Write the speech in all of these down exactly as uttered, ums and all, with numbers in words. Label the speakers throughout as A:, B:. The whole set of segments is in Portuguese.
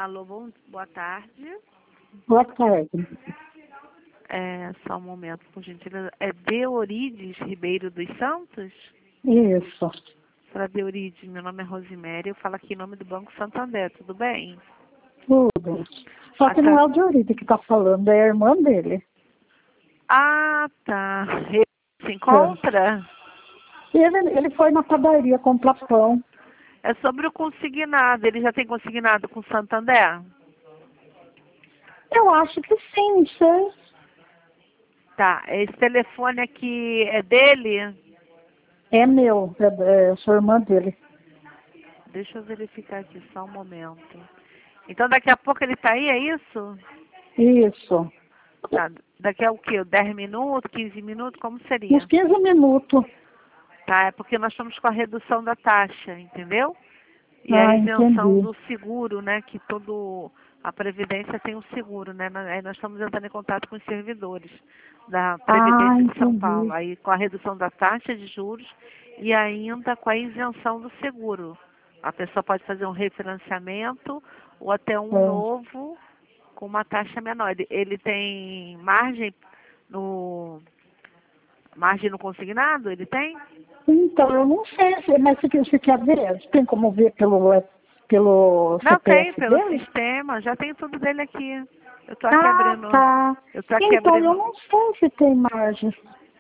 A: Alô, bom, boa tarde.
B: Boa tarde.
A: É, só um momento, por gentileza. É Deorides Ribeiro dos Santos?
B: Isso.
A: Para Deorides, meu nome é Rosiméria, eu falo aqui em nome do Banco Santander, tudo bem?
B: Tudo. Só que
A: Ah,
B: não
A: tá.
B: é o Diorite que está falando, é a irmã dele.
A: Ah, tá. Ele se
B: É.
A: encontra?
B: Ele, ele foi na padaria comprar pão.
A: É sobre o consignado. Ele já tem consignado com o Santander?
B: Eu acho que sim, não sei.
A: Tá. Esse telefone aqui é dele?
B: É meu, é, é, sou irmã dele.
A: Deixa eu verificar aqui só um momento. Então daqui a pouco ele tá aí, é isso?
B: Isso.
A: Tá. Daqui a o quê? dez minutos, quinze minutos? Como
B: Uns
A: seria?
B: quinze minutos.
A: Tá, é porque nós estamos com a redução da taxa, entendeu? E a
B: Ah,
A: isenção
B: entendi.
A: do seguro, né? Que todo a Previdência tem um seguro, né? na- Aí nós estamos entrando em contato com os servidores da
B: Ah,
A: Previdência de São Paulo.
B: entendi.
A: Aí com a redução da taxa de juros e ainda com a isenção do seguro. A pessoa pode fazer um refinanciamento ou até um
B: É.
A: novo com uma taxa menor. Ele, ele tem margem no margem no consignado? Ele tem?
B: Então, eu não sei, se- mas você, você quer ver? Tem como ver pelo, é, pelo
A: Não, tem,
B: C P F
A: pelo
B: dele?
A: sistema, já tem tudo dele aqui. Eu tô aqui
B: Ah,
A: abrindo,
B: tá.
A: eu tô aqui
B: Então, eu
A: abrindo,
B: não sei se tem margem.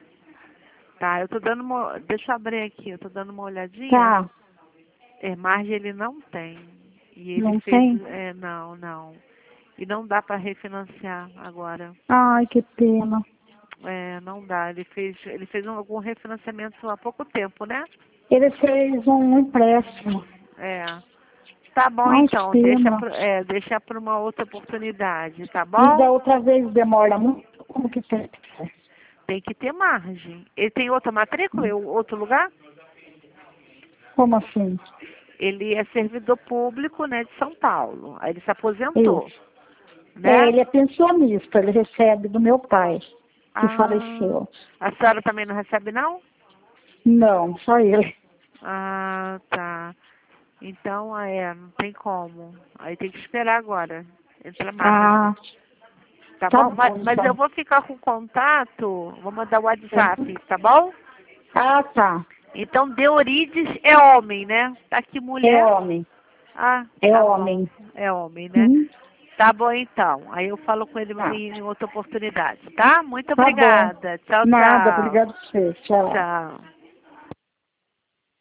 A: tá, eu tô dando uma, deixa eu abrir aqui, eu tô dando uma olhadinha.
B: Tá,
A: É, margem ele não tem. E ele
B: não
A: fez,
B: tem?
A: é, não, não. E não dá para refinanciar agora.
B: Ai, que pena.
A: É, não dá. Ele fez, ele fez um- algum refinanciamento há pouco tempo, né?
B: Ele fez um empréstimo.
A: É. Tá bom
B: Ai, que
A: então, deixa,
B: pena.
A: pro- é, deixa para uma outra oportunidade, tá
B: E da
A: bom?
B: outra vez demora muito? Como que tem?
A: Tem que ter margem. Ele tem outra matrícula em outro lugar?
B: Como assim?
A: Ele é servidor público, né, de São Paulo. Aí ele se aposentou,
B: Isso. É,
A: né?
B: ele é pensionista, ele recebe do meu pai, que
A: Ah,
B: faleceu.
A: a senhora também não recebe, não?
B: Não, só ele.
A: Ah, tá. Então, é, não tem como. Aí tem que esperar agora. Entra
B: Ah,
A: margem. Tá
B: tá
A: bom? Mas,
B: bom,
A: mas eu
B: então.
A: vou ficar com contato, vou mandar o WhatsApp, tá bom?
B: Ah, tá.
A: Então, Deorides é homem, né? Tá aqui
B: É
A: mulher.
B: homem.
A: Ah,
B: É
A: tá bom.
B: homem.
A: É homem, né?
B: Hum,
A: Tá bom, então. Aí eu falo com ele
B: tá.
A: em outra oportunidade, tá? Muito
B: Tá bom.
A: obrigada. Tchau,
B: Nada,
A: tchau.
B: obrigado por você. Tchau.
A: Tchau.